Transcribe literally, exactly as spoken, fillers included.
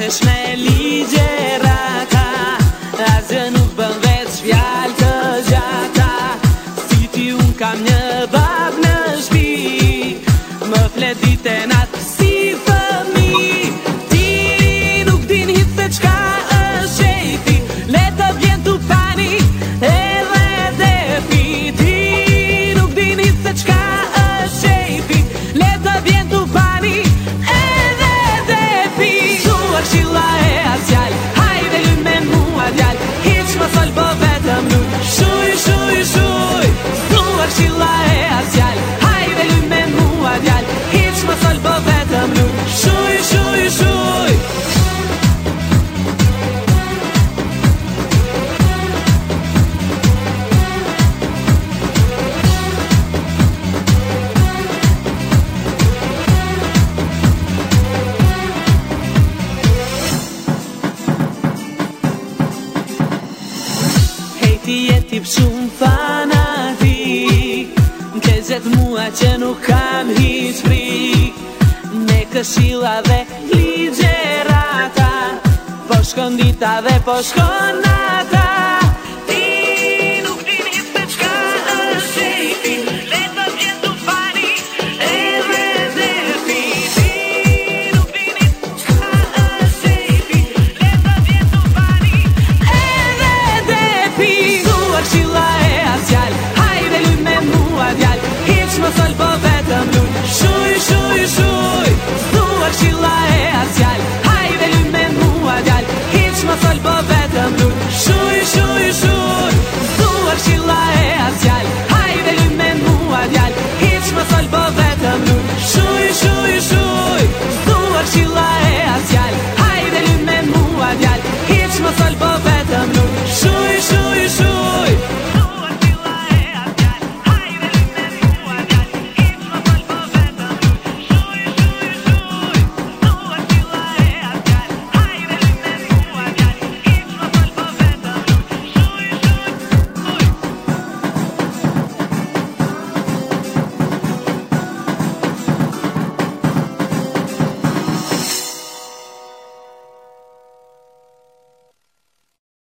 Shpesh me ligjerata, asgjë nuk bën veç fjalë të gjata. Si ti unë kam një bab në shtëpi, më flet dite natë si fëmi. Ti nuk din hit se çka është shejti, le të vjen tu pani edhe defi. Ti nuk din hit se çka është shejti, le të vjen tu pani edhe defi. Thuar këshilla e asjal, hajde luj me mua djal, hiq më sol po vetëm luj, shuj, shuj, shuj. Thuar këshilla e asjal, hajde luj me mua djal, hiq më sol po vetëm luj, shuj, shuj, shuj. Ti jeti shumë fanatik, n'kezet mua që nuk kam hiq frik. Me këshilla dhe ligjerata, po shkon dita dhe po shkon nata.